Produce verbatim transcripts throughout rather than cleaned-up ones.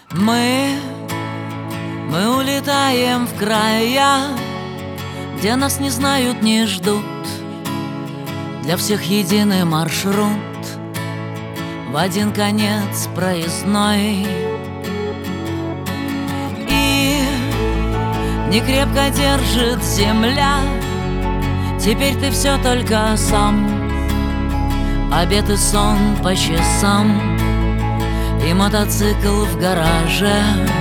Мы, мы улетаем в края, где нас не знают, не ждут. Для всех единый маршрут, в один конец проездной. И не крепко держит земля, теперь ты все только сам. Обед и сон по часам, и мотоцикл в гараже.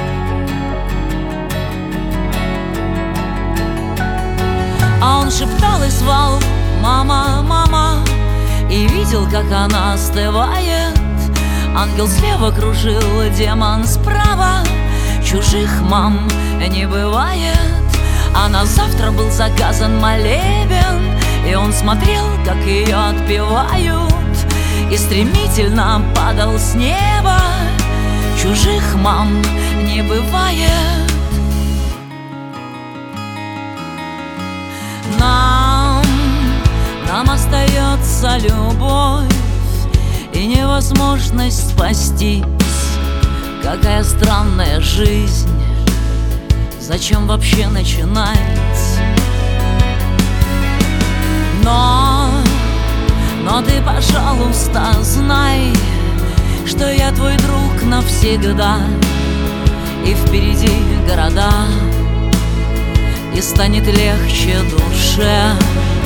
А он шептал и звал: мама, мама, и видел, как она остывает. Ангел слева кружил, демон справа. Чужих мам не бывает. А на завтра был заказан молебен, и он смотрел, как ее отпевают, и стремительно падал с неба. Чужих мам не бывает. Нам, нам остается любовь и невозможность спастись. Какая странная жизнь, зачем вообще начинать? Но, но ты, пожалуйста, знай, что я твой друг навсегда. И впереди города, и станет легче душе.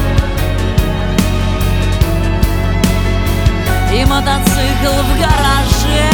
И мотоцикл в гараже.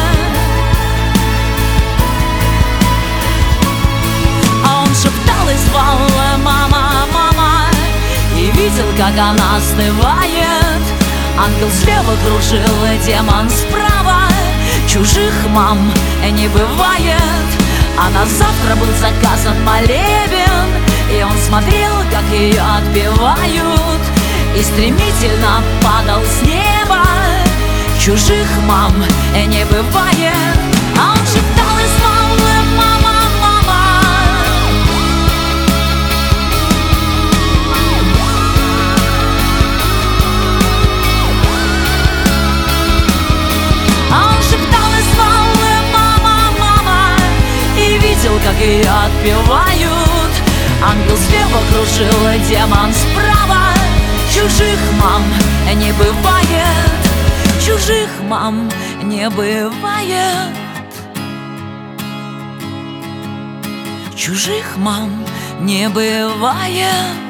А он шептал и звал: мама, мама, и видел, как она остывает. Ангел слева кружил, демон справа. Чужих мам не бывает. А на завтра был заказан молебен, и он смотрел, как ее отпевают, и стремительно падал с неба. Чужих мам не бывает. А он шептал и звал: мама, мама. А он шептал и звал: мама, мама, и видел, как ее отпевают. Ангел слева кружил, демон справа. Чужих мам не бывает. Чужих мам не бывает. Чужих мам не бывает.